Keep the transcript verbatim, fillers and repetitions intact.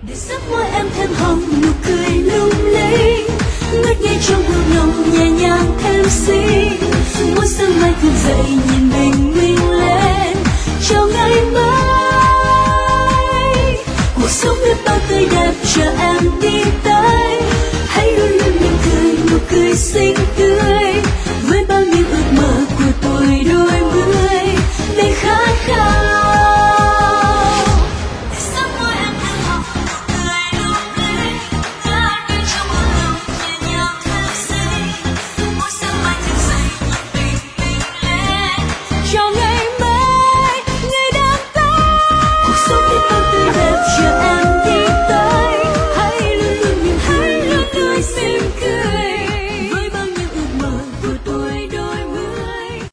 để giấc mơ em thêm hồng nụ cười lung linh, ngất ngây trong hương nồng nhẹ nhàng thêm xinh. Mỗi sớm mai thức dậy nhìn bình minh lên, chào ngày mới. Cuộc sống biết bao tươi đẹp chờ em đi tới, hãy luôn luôn mỉm cười nụ cười xinh.